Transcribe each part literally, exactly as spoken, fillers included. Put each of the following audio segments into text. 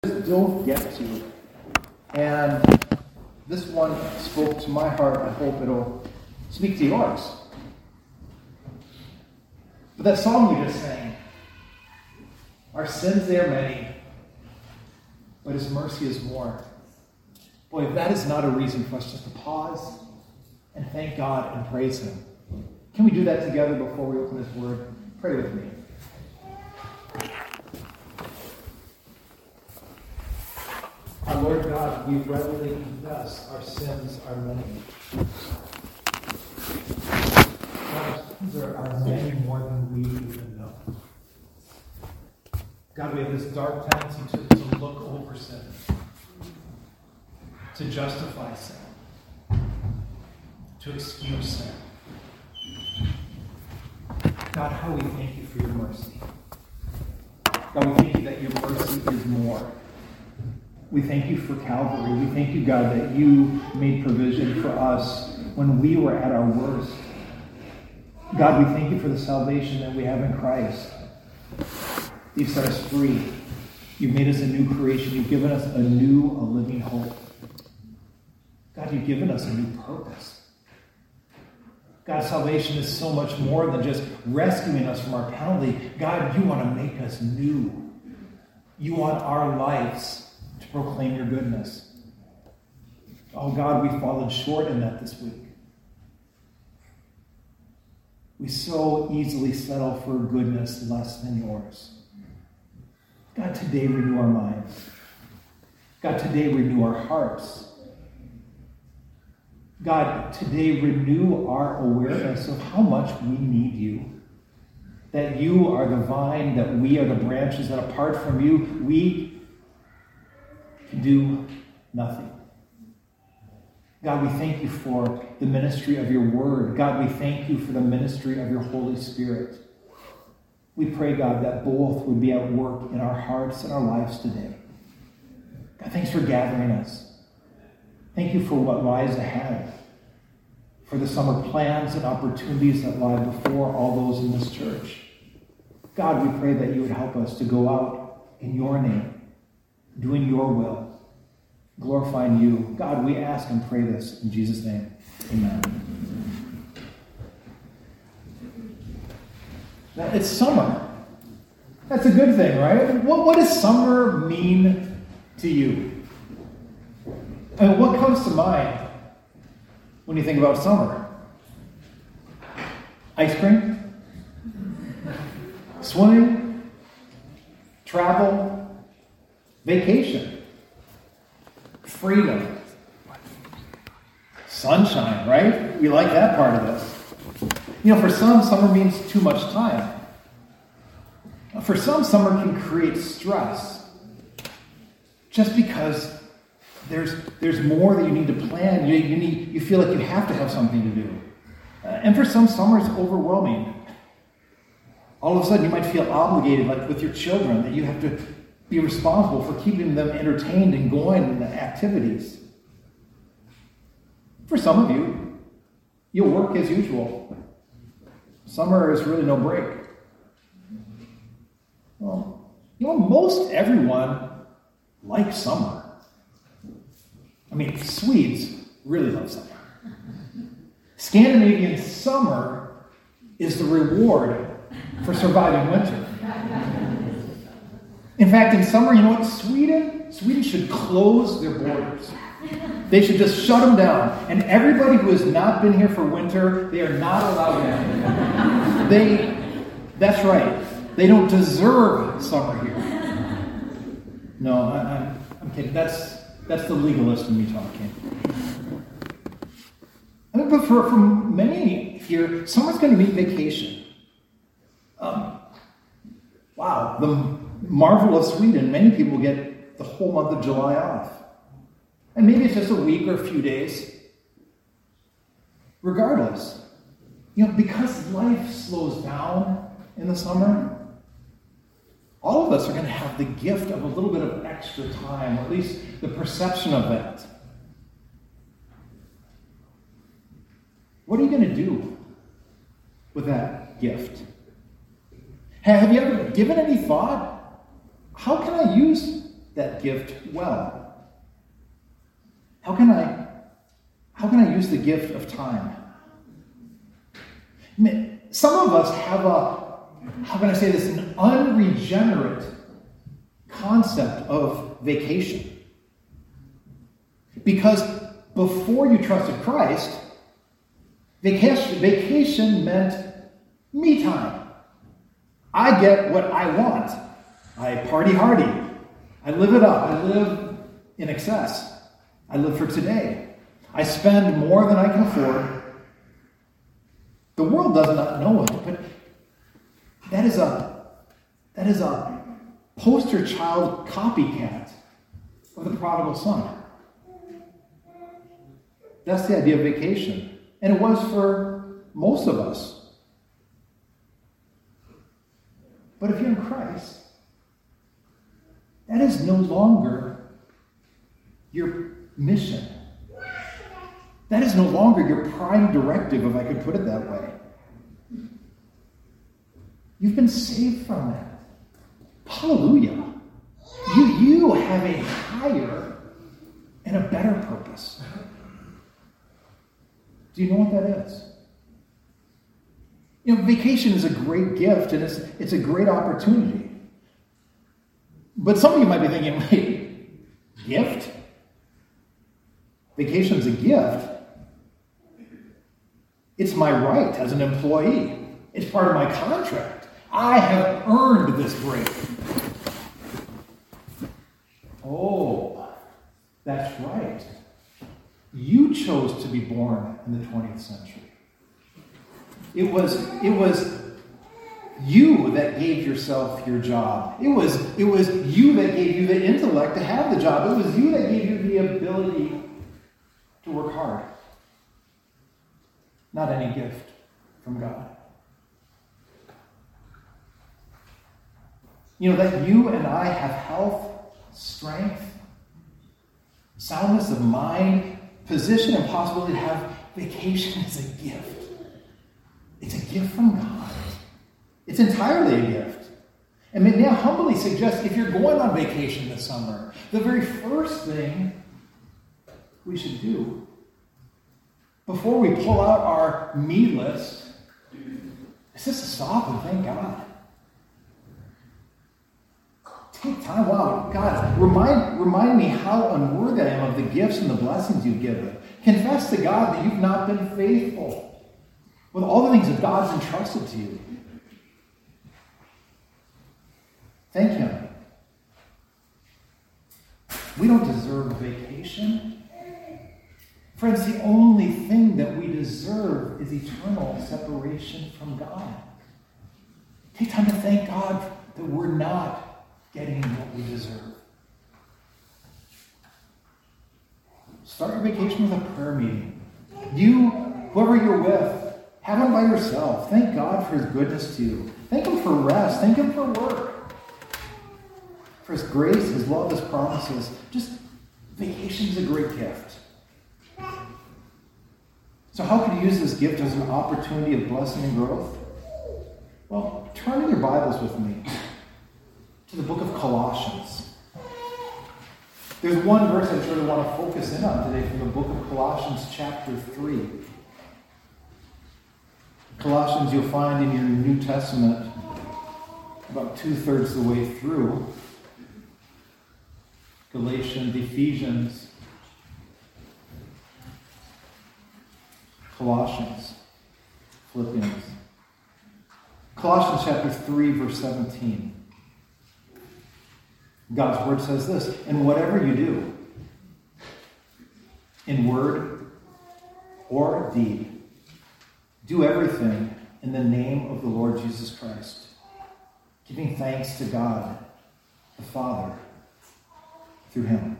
Don't get to. And this one spoke to my heart. I hope it'll speak to yours. But that song we just sang, our sins they are many, but his mercy is more. Boy, if that is not a reason for us just to pause and thank God and praise him. Can we do that together before we open his word? Pray with me. Our Lord God, we readily confess our sins are many. Our sins are, are many more than we even know. God, we have this dark tendency to, to look over sin, to justify sin, to excuse sin. God, how we thank you for your mercy. God, we thank you that your mercy is more. We thank you for Calvary. We thank you, God, that you made provision for us when we were at our worst. God, we thank you for the salvation that we have in Christ. You've set us free. You've made us a new creation. You've given us a new, a living hope. God, you've given us a new purpose. God, salvation is so much more than just rescuing us from our penalty. God, you want to make us new. You want our lives to proclaim your goodness. Oh God, we fallen short in that this week. We so easily settle for goodness less than yours. God, today renew our minds. God, today renew our hearts. God, today renew our awareness of how much we need you. That you are the vine, that we are the branches, that apart from you, we can do nothing. God, we thank you for the ministry of your word. God, we thank you for the ministry of your Holy Spirit. We pray, God, that both would be at work in our hearts and our lives today. God, thanks for gathering us. Thank you for what lies ahead, for the summer plans and opportunities that lie before all those in this church. God, we pray that you would help us to go out in your name, doing your will, glorifying you. God, we ask and pray this in Jesus' name. Amen. Now, it's summer. That's a good thing, right? What, what does summer mean to you? I mean, what comes to mind when you think about summer? Ice cream? Swimming? Travel? Vacation? Freedom? Sunshine, right? We like that part of this. You know, for some, summer means too much time. For some, summer can create stress. Just because There's there's more that you need to plan. You, you need you feel like you have to have something to do. Uh, and for some, summer is overwhelming. All of a sudden, you might feel obligated, like with your children, that you have to be responsible for keeping them entertained and going in the activities. For some of you, you'll work as usual. Summer is really no break. Well, you know, most everyone likes summer. I mean, Swedes really love summer. Scandinavian summer is the reward for surviving winter. In fact, in summer, you know what? Sweden, Sweden should close their borders. They should just shut them down. And everybody who has not been here for winter, they are not allowed in. They, that's right. They don't deserve summer here. No, I, I'm, I'm kidding. That's That's the legalist in me talking. I mean, but for, for many here, summer's going to mean vacation. Um, wow, the marvel of Sweden, many people get the whole month of July off. And maybe it's just a week or a few days. Regardless, you know, because life slows down in the summer, all of us are going to have the gift of a little bit of extra time, or at least the perception of that. What are you going to do with that gift? Have you ever given any thought? How can I use that gift well? How can I, how can I use the gift of time? I mean, some of us have a, how can I say this, an unregenerate concept of vacation. Because before you trusted Christ, vacation, vacation meant me time. I get what I want. I party hardy. I live it up. I live in excess. I live for today. I spend more than I can afford. The world does not know it, but that is a that is a poster child copycat of the prodigal son. That's the idea of vacation. And it was for most of us. But if you're in Christ, that is no longer your mission. That is no longer your prime directive, if I could put it that way. You've been saved from that. Hallelujah. You, you have a higher and a better purpose. Do you know what that is? You know, vacation is a great gift, and it's, it's a great opportunity. But some of you might be thinking, wait, gift? Vacation's a gift. It's my right as an employee. It's part of my contract. I have earned this break. Oh, that's right. You chose to be born in the twentieth century. It was, it was you that gave yourself your job. It was, it was you that gave you the intellect to have the job. It was you that gave you the ability to work hard. Not any gift from God. You know, that you and I have health, strength, soundness of mind, position, and possibility to have vacation is a gift. It's a gift from God. It's entirely a gift. And may I humbly suggest, if you're going on vacation this summer, the very first thing we should do before we pull out our me list is just to stop and thank God. Take time. Wow, God, remind, remind me how unworthy I am of the gifts and the blessings you've given. Confess to God that you've not been faithful with all the things that God's entrusted to you. Thank Him. We don't deserve a vacation. Friends, the only thing that we deserve is eternal separation from God. Take time to thank God that we're not getting what we deserve. Start your vacation with a prayer meeting. You, whoever you're with, have one by yourself. Thank God for His goodness to you. Thank Him for rest. Thank Him for work. For His grace, His love, His promises. Just, vacation is a great gift. So how can you use this gift as an opportunity of blessing and growth? Well, turn in your Bibles with me to the book of Colossians. There's one verse I sort of want to focus in on today from the book of Colossians chapter three. Colossians you'll find in your New Testament about two-thirds of the way through. Galatians, Ephesians, Colossians, Philippians. Colossians chapter three, verse seventeen. God's word says this, and whatever you do, in word or deed, do everything in the name of the Lord Jesus Christ, giving thanks to God, the Father, through Him.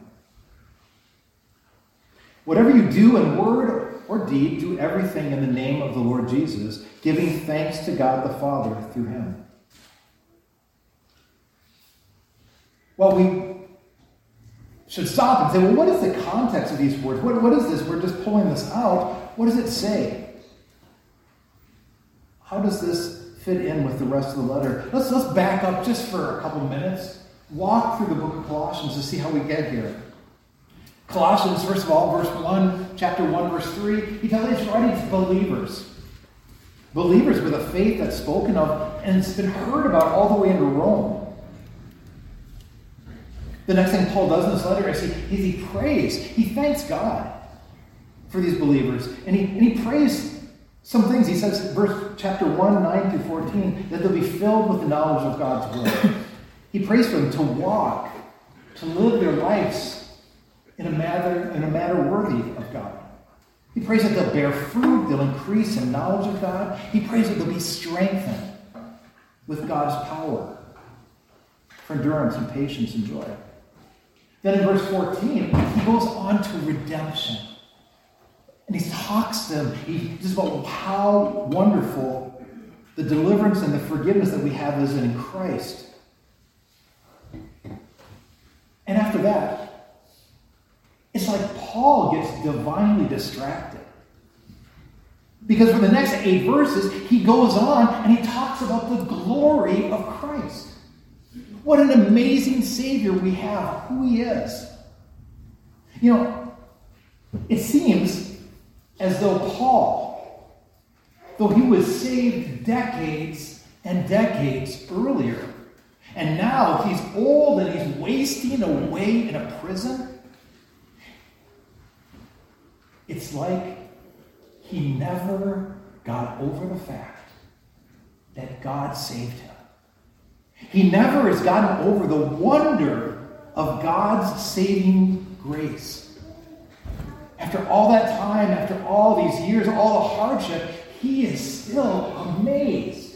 Whatever you do in word or deed, do everything in the name of the Lord Jesus, giving thanks to God the Father through Him. Well, we should stop and say, well, what is the context of these words? What, what is this? We're just pulling this out. What does it say? How does this fit in with the rest of the letter? Let's, let's back up just for a couple minutes walk through the book of Colossians to see how we get here. Colossians, first of all, verse one, chapter one, verse three, he tells us he's writing to believers. Believers with a faith that's spoken of and it's been heard about all the way into Rome. The next thing Paul does in this letter is he, is he prays. He thanks God for these believers. And he, and he prays some things. He says, verse chapter one, nine through fourteen, that they'll be filled with the knowledge of God's will. He prays for them to walk, to live their lives in a manner, in a manner worthy of God. He prays that they'll bear fruit, they'll increase in knowledge of God. He prays that they'll be strengthened with God's power for endurance and patience and joy. Then in verse fourteen, he goes on to redemption. And he talks to them he, just about how wonderful the deliverance and the forgiveness that we have is in Christ. And after that, it's like Paul gets divinely distracted. Because for the next eight verses, he goes on and he talks about the glory of Christ. What an amazing Savior we have, who he is. You know, it seems as though Paul, though he was saved decades and decades earlier, and now he's old and he's wasting away in a prison, it's like he never got over the fact that God saved him. He never has gotten over the wonder of God's saving grace. After all that time, after all these years, all the hardship, he is still amazed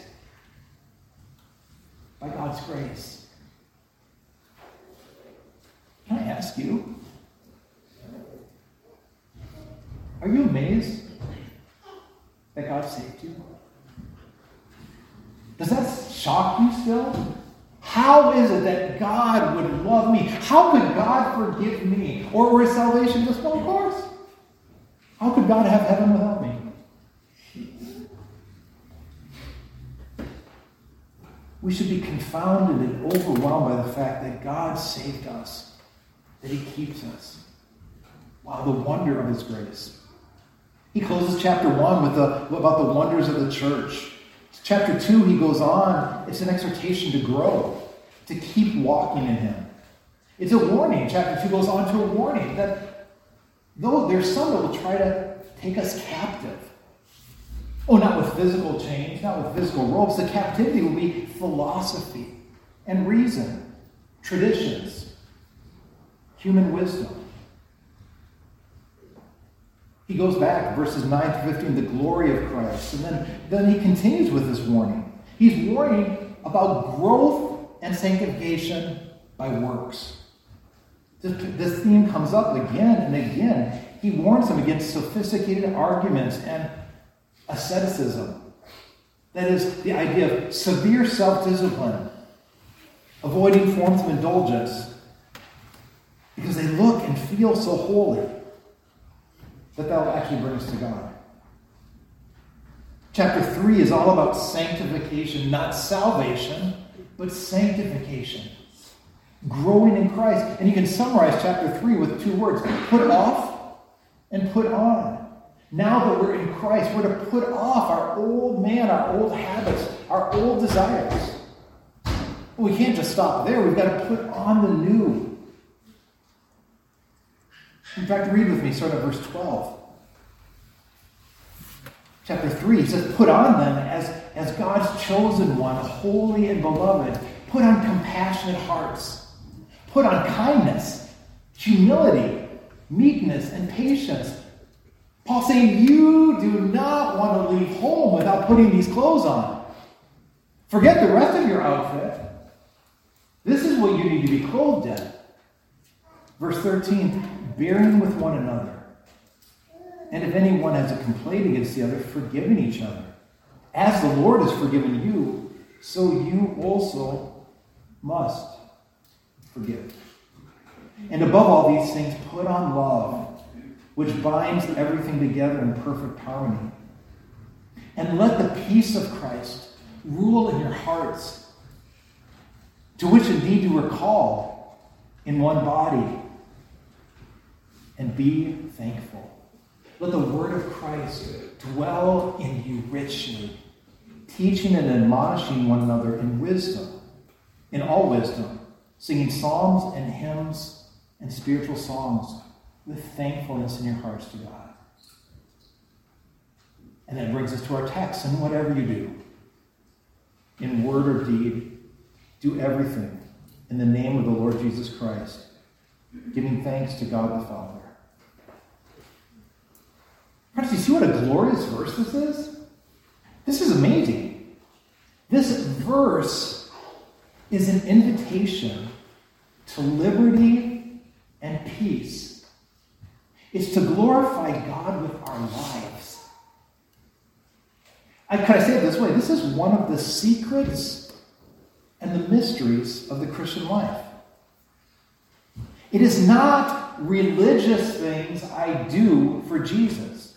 by God's grace. Can I ask you, are you amazed that God saved you? Does that shock you still? How is it that God would love me? How could God forgive me? Or, or is salvation just, well, of course. How could God have heaven without me? We should be confounded and overwhelmed by the fact that God saved us, that he keeps us. Wow, the wonder of his grace. He closes chapter one with the, about the wonders of the church. Chapter two, he goes on. It's an exhortation to grow, to keep walking in him. It's a warning. Chapter two goes on to a warning that though there's some that will try to take us captive. Oh, not with physical chains, not with physical ropes. The captivity will be philosophy and reason, traditions, human wisdom. He goes back, verses nine to fifteen, the glory of Christ. And then, then he continues with this warning. He's warning about growth and sanctification by works. This, this theme comes up again and again. He warns them against sophisticated arguments and asceticism. That is, the idea of severe self-discipline, avoiding forms of indulgence, because they look and feel so holy that that will actually bring us to God. Chapter three is all about sanctification, not salvation, but sanctification. Growing in Christ. And you can summarize chapter three with two words, put off and put on. Now that we're in Christ, we're to put off our old man, our old habits, our old desires. We can't just stop there. We've got to put on the new. In fact, read with me, start at verse twelve. Chapter three, he says, put on them as, as God's chosen one, holy and beloved. Put on compassionate hearts. Put on kindness, humility, meekness, and patience. Paul's saying, you do not want to leave home without putting these clothes on. Forget the rest of your outfit. This is what you need to be clothed in. Verse thirteen, bearing with one another. And if anyone has a complaint against the other, forgiving each other. As the Lord has forgiven you, so you also must forgive. And above all these things, put on love, which binds everything together in perfect harmony. And let the peace of Christ rule in your hearts, to which indeed you were called in one body. And be thankful. Let the word of Christ dwell in you richly, teaching and admonishing one another in wisdom, in all wisdom, singing psalms and hymns and spiritual songs with thankfulness in your hearts to God. And that brings us to our text. And whatever you do, in word or deed, do everything in the name of the Lord Jesus Christ, giving thanks to God the Father. Friends, do you see what a glorious verse this is? This is amazing. This verse is an invitation to liberty and peace. It's to glorify God with our lives. I, can I say it this way? This is one of the secrets and the mysteries of the Christian life. It is not religious things I do for Jesus.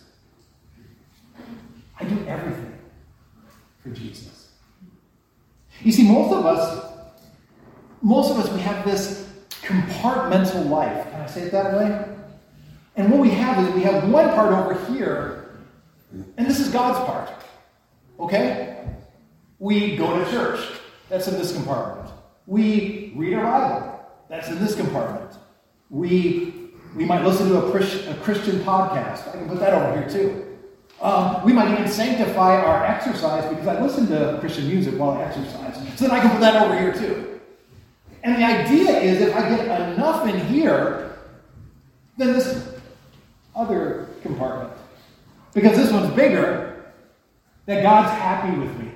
I do everything for Jesus. You see, most of us, most of us, we have this compartmental life. Can I say it that way? And what we have is we have one part over here, and this is God's part. Okay? We go to church. That's in this compartment. We read our Bible. That's in this compartment. We we might listen to a, Christ, a Christian podcast. I can put that over here too. Um, we might even sanctify our exercise because I listen to Christian music while I exercise. So then I can put that over here too. And the idea is if I get enough in here, then this other compartment, because this one's bigger, that God's happy with me.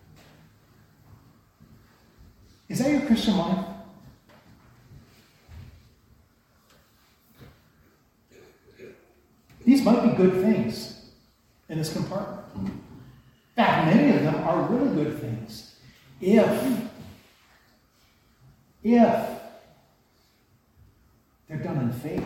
Is that your Christian life? These might be good things in this compartment. In fact, many of them are really good things. If, if they're done in faith.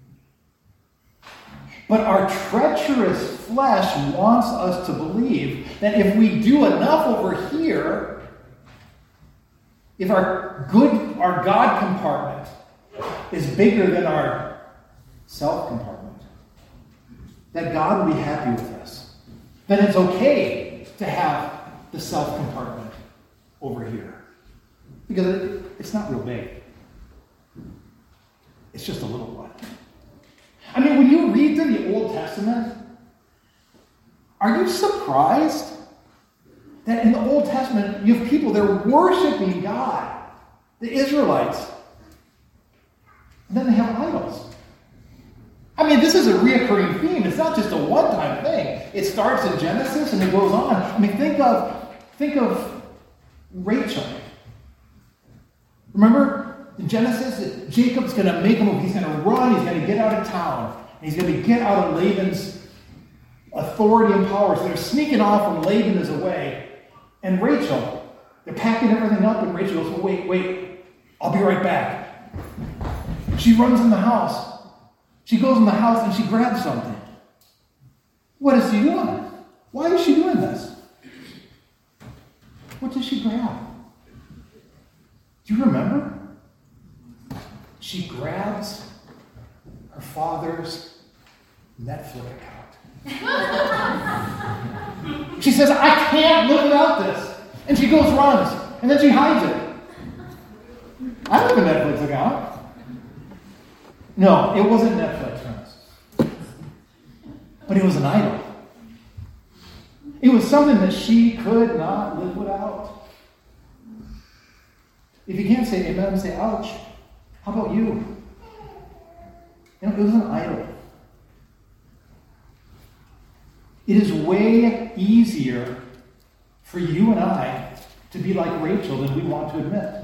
But our treacherous flesh wants us to believe that if we do enough over here, if our good, our God compartment is bigger than our self compartment, that God will be happy with us. Then it's okay to have the self compartment over here. Because it, it's not real big. It's just a little one. I mean, when you read through the Old Testament, are you surprised that in the Old Testament you have people that are worshiping God, the Israelites, and then they have idols? I mean, this is a reoccurring theme. It's not just a one-time thing. It starts in Genesis and it goes on. I mean, think of think of Rachel. Remember in Genesis, Jacob's going to make a move. He's going to run. He's going to get out of town. And he's going to get out of Laban's authority and power. So they're sneaking off when Laban is away. And Rachel, they're packing everything up, and Rachel goes, oh, wait, wait, I'll be right back. She runs in the house. She goes in the house and she grabs something. What is she doing? Why is she doing this? What does she grab? Do you remember? She grabs her father's Netflix account. She says, I can't live without this. And she goes, runs. And then she hides it. I have a Netflix account. No, it wasn't Netflix, friends. But it was an idol. It was something that she could not live without. If you can't say amen, say ouch. How about you? You know, it was an idol. It is way easier for you and I to be like Rachel than we want to admit.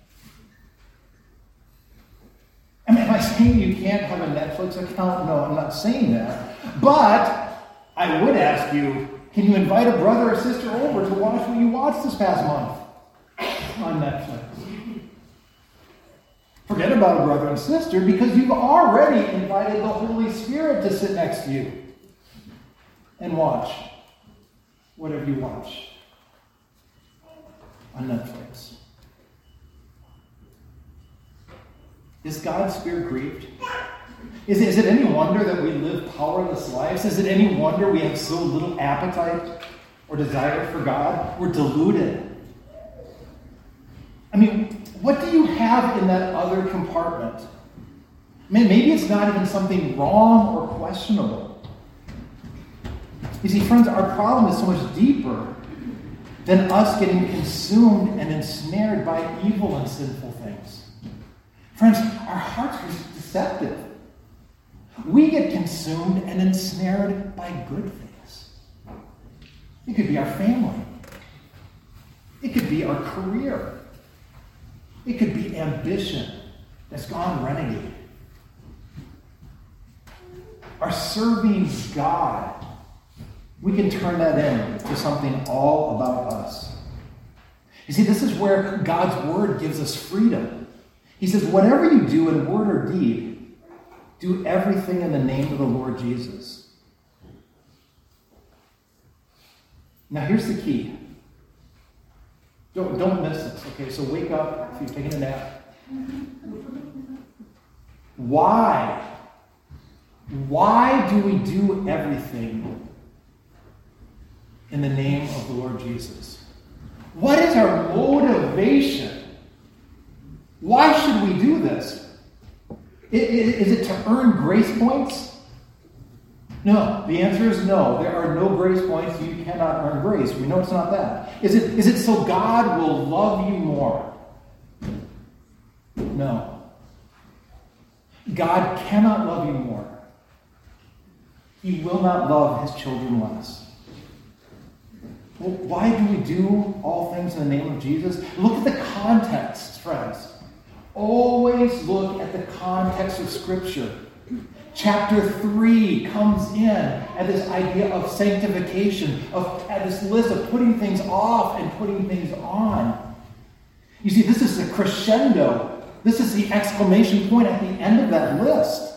I mean, am I saying you can't have a Netflix account? No, I'm not saying that. But I would ask you, can you invite a brother or sister over to watch what you watched this past month on Netflix? Forget about a brother and sister because you've already invited the Holy Spirit to sit next to you and watch whatever you watch on Netflix. Is God's Spirit grieved? Is it, is it any wonder that we live powerless lives? Is it any wonder we have so little appetite or desire for God? We're deluded. I mean, what do you have in that other compartment? I mean, maybe it's not even something wrong or questionable. You see, friends, our problem is so much deeper than us getting consumed and ensnared by evil and sinful things. Friends, our hearts are deceptive. We get consumed and ensnared by good things. It could be our family. It could be our career. It could be ambition that's gone renegade. Our serving God, we can turn that into something all about us. You see, this is where God's word gives us freedom. He says, whatever you do in word or deed, do everything in the name of the Lord Jesus. Now, here's the key. Don't, don't miss this, okay? So wake up if you're taking a nap. Why? Why do we do everything in the name of the Lord Jesus? What is our motivation? Why should we do this? Is it to earn grace points? No. The answer is no. There are no grace points. You cannot earn grace. We know it's not that. Is it, is it so God will love you more? No. God cannot love you more. He will not love his children less. Well, why do we do all things in the name of Jesus? Look at the context, friends. Always look at the context of Scripture. Chapter three comes in at this idea of sanctification, of at this list of putting things off and putting things on. You see, this is the crescendo. This is the exclamation point at the end of that list.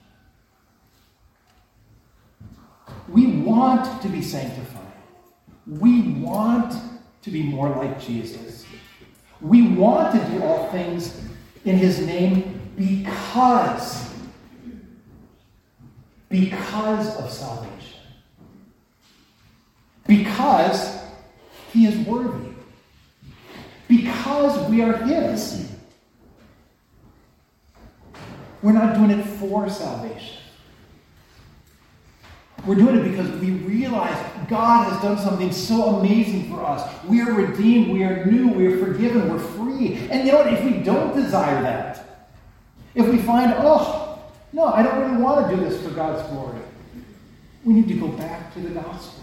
We want to be sanctified. We want to be more like Jesus. We want to do all things in his name because, because of salvation. Because he is worthy. Because we are his. We're not doing it for salvation. We're doing it because we realize God has done something so amazing for us. We are redeemed, we are new, we are forgiven, we're free. And you know what? If we don't desire that, if we find, oh, no, I don't really want to do this for God's glory, we need to go back to the gospel.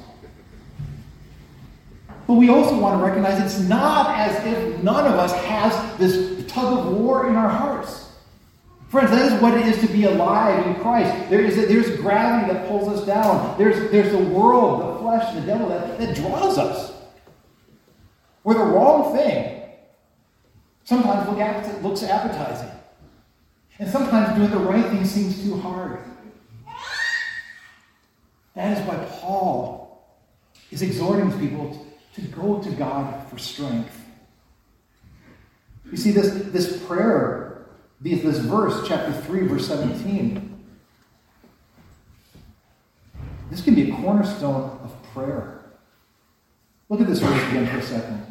But we also want to recognize it's not as if none of us has this tug of war in our hearts. Friends, that is what it is to be alive in Christ. There is a, there's gravity that pulls us down. There's, there's the world, the flesh, the devil that, that draws us. We're the wrong thing. Sometimes look at, looks appetizing. And sometimes doing the right thing seems too hard. That is why Paul is exhorting people to go to God for strength. You see, this, this prayer, this verse, chapter three, verse seventeen, this can be a cornerstone of prayer. Look at this verse again for a second.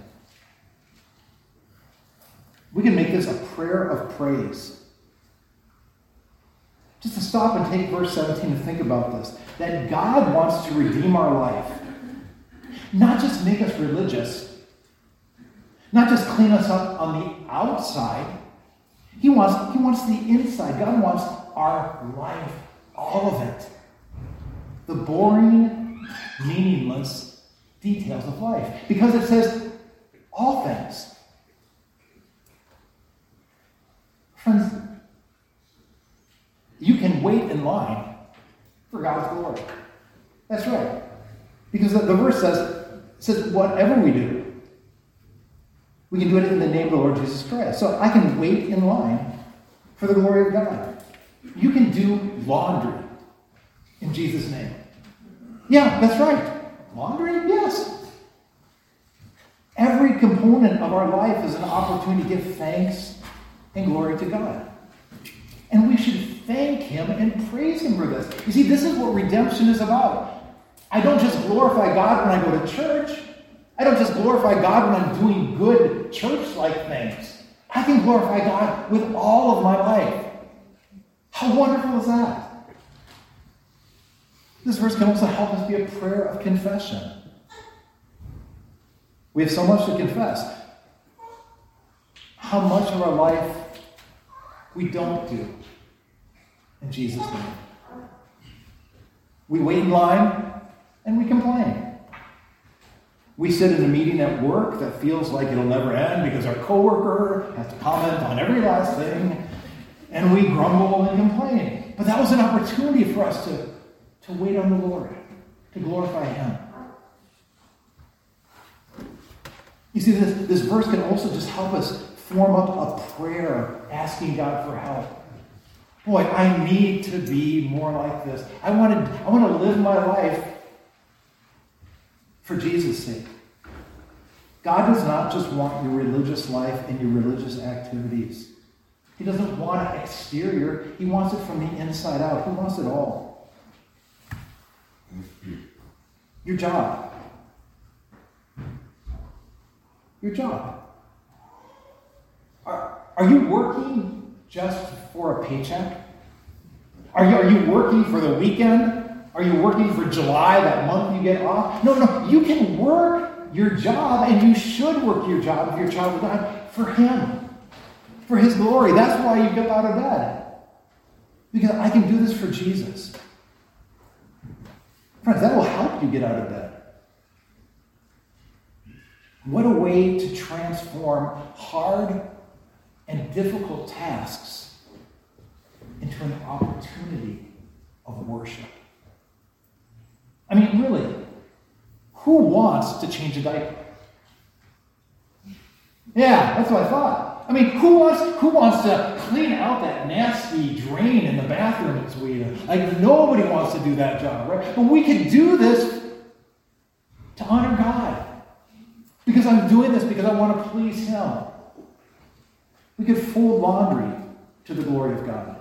We can make this a prayer of praise. Just to stop and take verse seventeen and think about this. That God wants to redeem our life. Not just make us religious. Not just clean us up on the outside. He wants, he wants the inside. God wants our life, all of it. The boring, meaningless details of life. Because it says all things. Friends, you can wait in line for God's glory. That's right. Because the, the verse says, says, whatever we do, we can do it in the name of the Lord Jesus Christ. So I can wait in line for the glory of God. You can do laundry in Jesus' name. Yeah, that's right. Laundry? Yes. Every component of our life is an opportunity to give thanks and glory to God. And we should thank him and praise him for this. You see, this is what redemption is about. I don't just glorify God when I go to church. I don't just glorify God when I'm doing good church-like things. I can glorify God with all of my life. How wonderful is that? This verse can also help us be a prayer of confession. We have so much to confess. How much of our life we don't do in Jesus' name. We wait in line and we complain. We sit in a meeting at work that feels like it'll never end because our coworker has to comment on every last thing, and we grumble and complain. But that was an opportunity for us to, to wait on the Lord, to glorify him. You see, this, this verse can also just help us form up a prayer asking God for help. Boy, I need to be more like this. I want to, I want to live my life for Jesus' sake. God does not just want your religious life and your religious activities. He doesn't want an exterior. He wants it from the inside out. He wants it all. Your job. Your job. Are, are you working just for a paycheck? Are you, are you working for the weekend? Are you working for July, that month you get off? No, no, you can work your job, and you should work your job if you're a child of God for him, for his glory. That's why you get out of bed. Because I can do this for Jesus. Friends, that will help you get out of bed. What a way to transform hard and difficult tasks into an opportunity of worship. I mean, really, who wants to change a diaper? Yeah, that's what I thought. I mean, who wants who wants to clean out that nasty drain in the bathroom that's we like nobody wants to do that job, right? But we can do this to honor God. Because I'm doing this because I want to please him. We could fold laundry to the glory of God.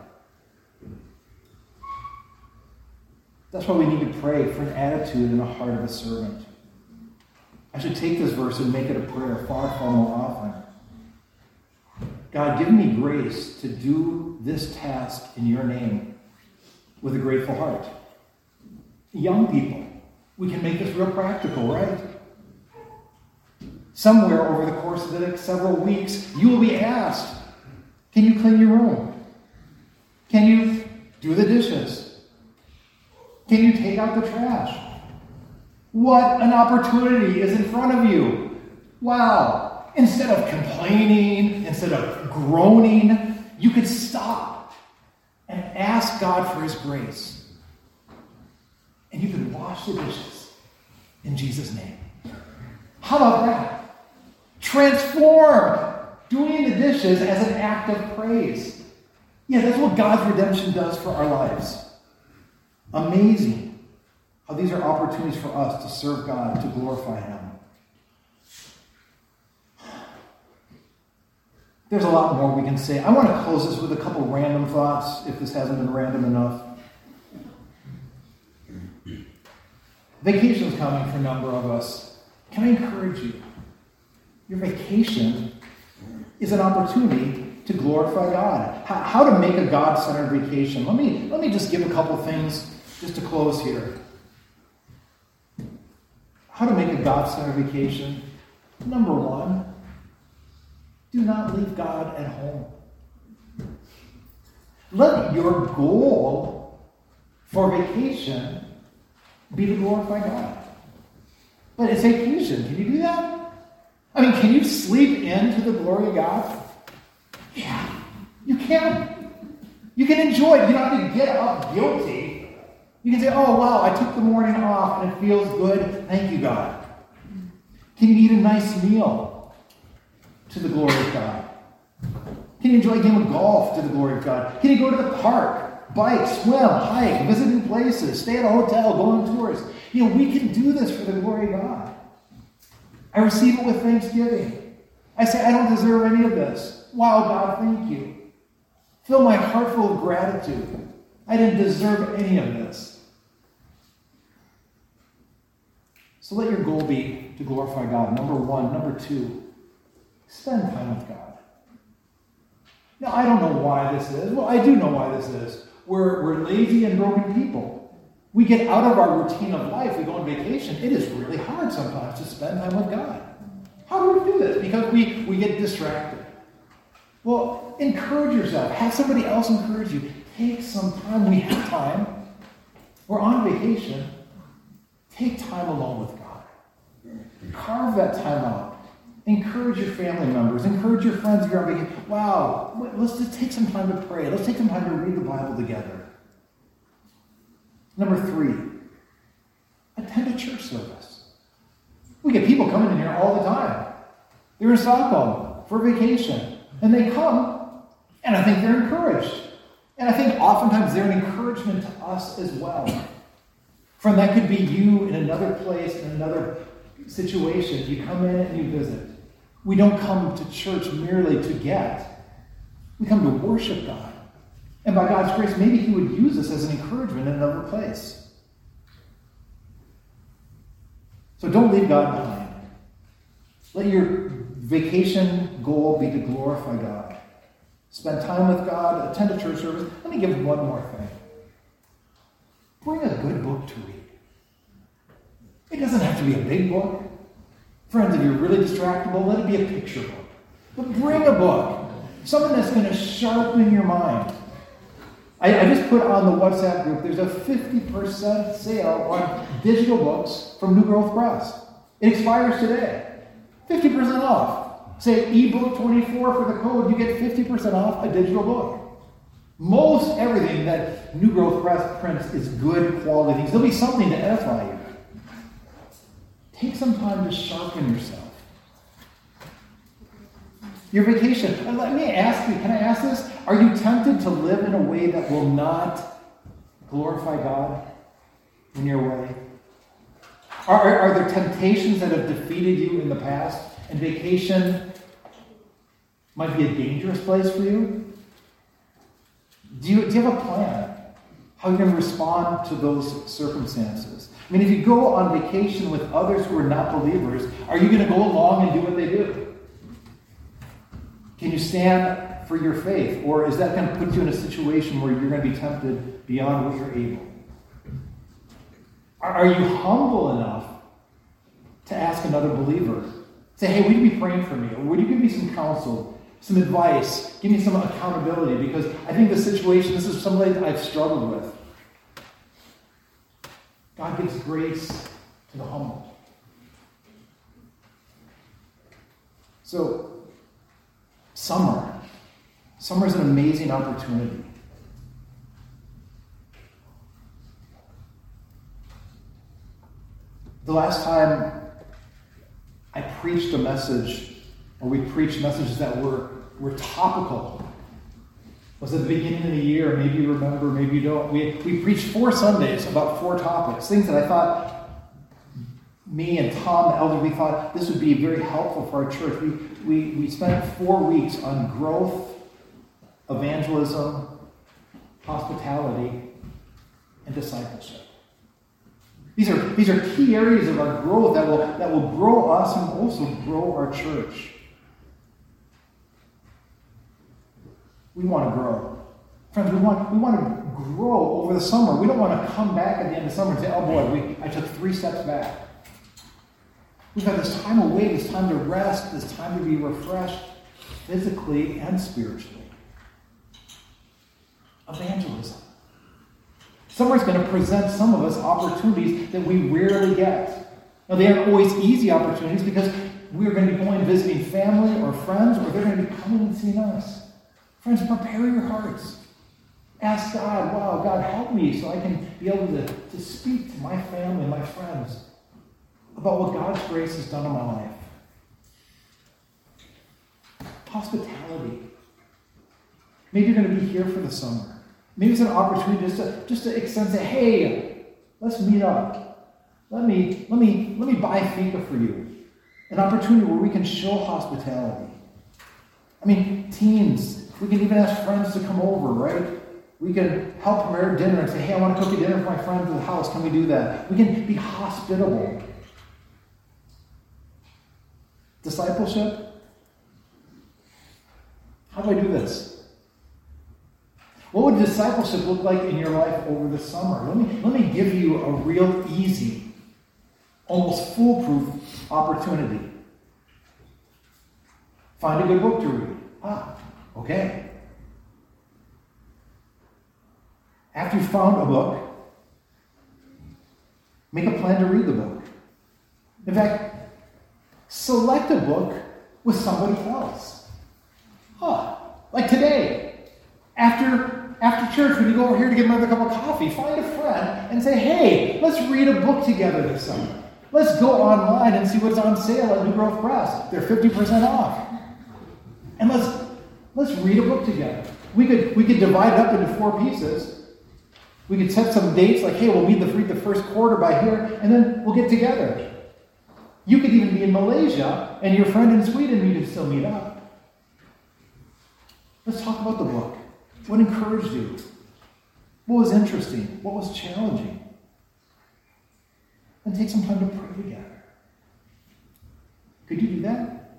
That's why we need to pray for an attitude and a heart of a servant. I should take this verse and make it a prayer far, far more often. God, give me grace to do this task in your name with a grateful heart. Young people, we can make this real practical, right? Somewhere over the course of the next several weeks, you will be asked, can you clean your room? Can you do the dishes? Can you take out the trash? What an opportunity is in front of you. Wow. Instead of complaining, instead of groaning, you could stop and ask God for his grace. And you can wash the dishes in Jesus' name. How about that? Transform doing the dishes as an act of praise. Yeah, that's what God's redemption does for our lives. Amazing how these are opportunities for us to serve God, to glorify him. There's a lot more we can say. I want to close this with a couple random thoughts, if this hasn't been random enough. Vacation's coming for a number of us. Can I encourage you? Your vacation is an opportunity to glorify God. How, how to make a God-centered vacation. Let me, let me just give a couple things just to close here. How to make a God-centered vacation. Number one, do not leave God at home. Let your goal for vacation be to glorify God. But it's vacation. Can you do that? I mean, can you sleep into the glory of God? Yeah, you can. You can enjoy it. You don't have to get up guilty. You can say, oh, wow, I took the morning off and it feels good. Thank you, God. Can you eat a nice meal to the glory of God? Can you enjoy a game of golf to the glory of God? Can you go to the park, bike, swim, hike, visit new places, stay at a hotel, go on tours? You know, we can do this for the glory of God. I receive it with thanksgiving. I say, I don't deserve any of this. Wow, God, thank you. Fill my heart full of gratitude. I didn't deserve any of this. So let your goal be to glorify God. Number one. Number two, spend time with God. Now, I don't know why this is. Well, I do know why this is. We're, we're lazy and broken people. We get out of our routine of life. We go on vacation. It is really hard sometimes to spend time with God. How do we do this? Because we, we get distracted. Well, encourage yourself. Have somebody else encourage you. Take some time. We have time. We're on vacation. Take time alone with God. Carve that time out. Encourage your family members. Encourage your friends if you're on vacation. Wow, let's just take some time to pray. Let's take some time to read the Bible together. Number three, attend a church service. We get people coming in here all the time. They're in Stockholm for vacation. And they come, and I think they're encouraged. And I think oftentimes they're an encouragement to us as well. Friend, that could be you in another place, in another situation. You come in and you visit. We don't come to church merely to get. We come to worship God. And by God's grace, maybe He would use us as an encouragement in another place. So don't leave God behind. Let your vacation goal be to glorify God. Spend time with God, attend a church service. Let me give one more thing. Bring a good book to read. It doesn't have to be a big book. Friends, if you're really distractible, let it be a picture book. But bring a book. Something that's going to sharpen your mind. I, I just put on the WhatsApp group, there's a fifty percent sale on digital books from New Growth Press. It expires today. fifty percent off. Say ebook twenty-four for the code, you get fifty percent off a digital book. Most everything that New Growth Press prints is good quality things. There'll be something to edify you. Take some time to sharpen yourself. Your vacation. And let me ask you, can I ask this? Are you tempted to live in a way that will not glorify God when you're away? Are, are, are there temptations that have defeated you in the past? And vacation might be a dangerous place for you? Do you, do you have a plan? How you're going to respond to those circumstances? I mean, if you go on vacation with others who are not believers, are you going to go along and do what they do? Can you stand for your faith? Or is that going to put you in a situation where you're going to be tempted beyond what you're able? Are, are you humble enough to ask another believer? Say, hey, would you be praying for me? Or would you give me some counsel, some advice? Give me some accountability? Because I think this situation, this is something that I've struggled with. God gives grace to the humble. So, summer. Summer is an amazing opportunity. The last time I preached a message, or we preached messages that were, were topical, was at the beginning of the year. Maybe you remember, maybe you don't. We, we preached four Sundays about four topics, things that I thought me and Tom, the elder, we thought this would be very helpful for our church. We, we, we spent four weeks on growth, evangelism, hospitality, and discipleship. These are, these are key areas of our growth that will, that will grow us and also grow our church. We want to grow. Friends, we want, we want to grow over the summer. We don't want to come back at the end of summer and say, oh boy, we, I took three steps back. We've got this time away, this time to rest, this time to be refreshed physically and spiritually. Evangelism. Summer's going to present some of us opportunities that we rarely get. Now, they aren't always easy opportunities because we're going to be going visiting family or friends, or they're going to be coming and seeing us. Friends, prepare your hearts. Ask God, wow, God, help me so I can be able to, to speak to my family and my friends about what God's grace has done in my life. Hospitality. Maybe you're going to be here for the summer. Maybe it's an opportunity just to, just to extend, say, hey, let's meet up. Let me, let me, let me buy fika for you. An opportunity where we can show hospitality. I mean, teens, We can even ask friends to come over, right? We can help prepare dinner and say, hey, I want to cook a dinner for my friends at the house. Can we do that? We can be hospitable. Discipleship? How do I do this? What would discipleship look like in your life over the summer? Let me, let me give you a real easy, almost foolproof opportunity. Find a good book to read. Ah, okay. After you've found a book, make a plan to read the book. In fact, select a book with somebody else. Huh. Like today, after, after church, when you go over here to get another cup of coffee, find a friend and say, hey, let's read a book together this summer. Let's go online and see what's on sale at New Growth Press. They're fifty percent off. And let's let's read a book together. We could we could divide it up into four pieces. We could set some dates like, hey, we'll meet the, read the first quarter by here, and then we'll get together. You could even be in Malaysia, and your friend in Sweden, you can still meet up. Let's talk about the book. What encouraged you? What was interesting? What was challenging? And take some time to pray together. Could you do that?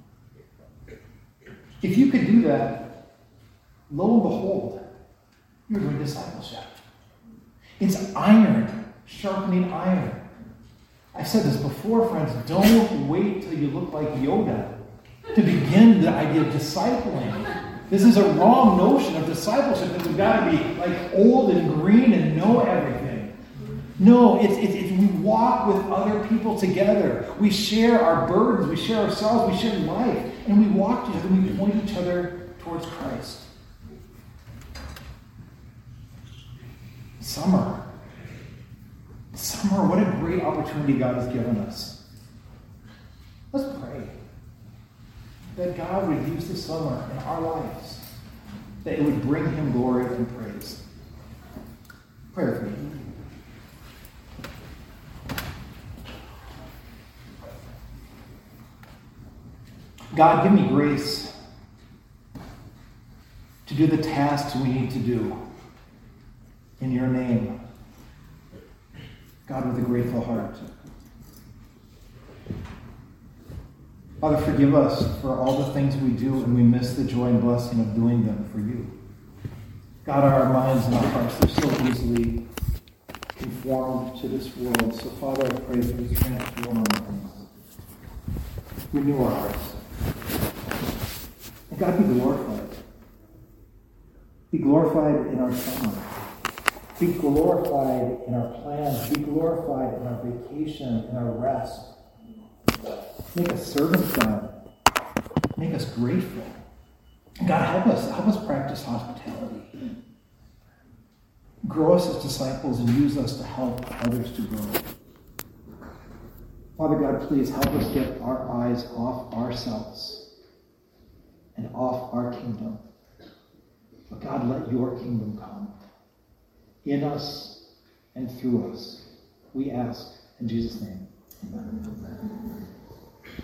If you could do that, lo and behold, you're doing discipleship. It's iron sharpening iron. I've said this before, friends. Don't wait till you look like Yoda to begin the idea of discipling. This is a wrong notion of discipleship, that we've got to be like old and green and know everything. No, it's, it's, it's we walk with other people together. We share our burdens, we share ourselves, we share life, and we walk together and we point each other towards Christ. Summer. Summer, what a great opportunity God has given us. Let's pray that God would use the summer in our lives, that it would bring him glory and praise. Prayer for me. God, give me grace to do the tasks we need to do in your name. God, with a grateful heart. Father, forgive us for all the things we do and we miss the joy and blessing of doing them for you. God, our minds and our hearts are so easily conformed to this world. So, Father, I pray that you transform our minds. Renew our hearts. And God, be glorified. Be glorified in our summer. Be glorified in our plans. Be glorified in our vacation, in our rest. Make us servants, God. Make us grateful. God, help us. Help us practice hospitality. Grow us as disciples and use us to help others to grow. Father God, please help us get our eyes off ourselves and off our kingdom. But God, let your kingdom come in us and through us. We ask in Jesus' name. Amen.